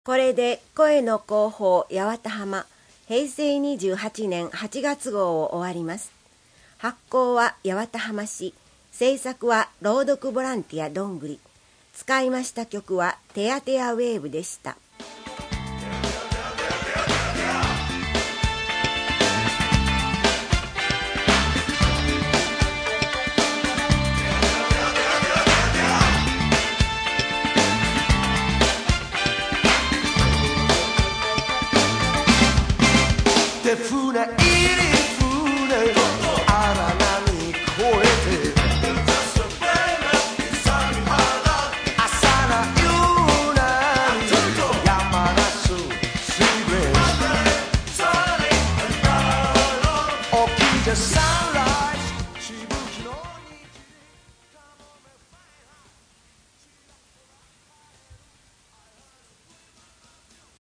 これで声の広報八幡浜平成28年8月号を終わります。発行は八幡浜市、制作は朗読ボランティアどんぐり。使いました曲はテヤテヤウェーブでした。 手船入り船